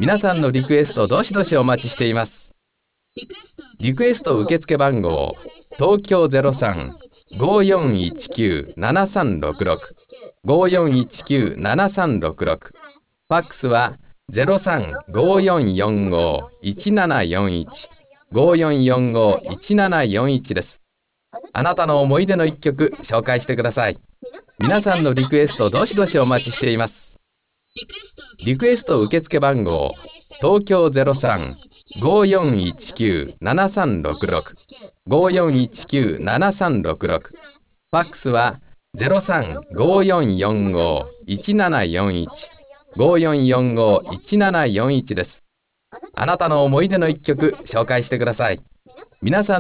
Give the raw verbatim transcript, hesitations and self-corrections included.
皆さんのリクエストどしどしお待ちしています。リクエスト受付番号東京 ゼロさん ごーよんいちきゅう ななさんろくろく ごーよんいちきゅう ななさんろくろく、ファックスは ゼロさん ごーよんよんご いちななよんいち ごーよんよんご いちななよんいち です。あなたの思い出の一曲紹介してください。皆さんのリクエストどしどしお待ちしています。リクエスト受付番号東京 ゼロさん ごーよんいちきゅう ななさんろくろく ごーよんいちきゅう ななさんろくろく、ファックスは ゼロさん ごーよんよんご いちななよんいち ごーよんよんご いちななよんいち です。あなたの思い出の一曲紹介してください。皆さん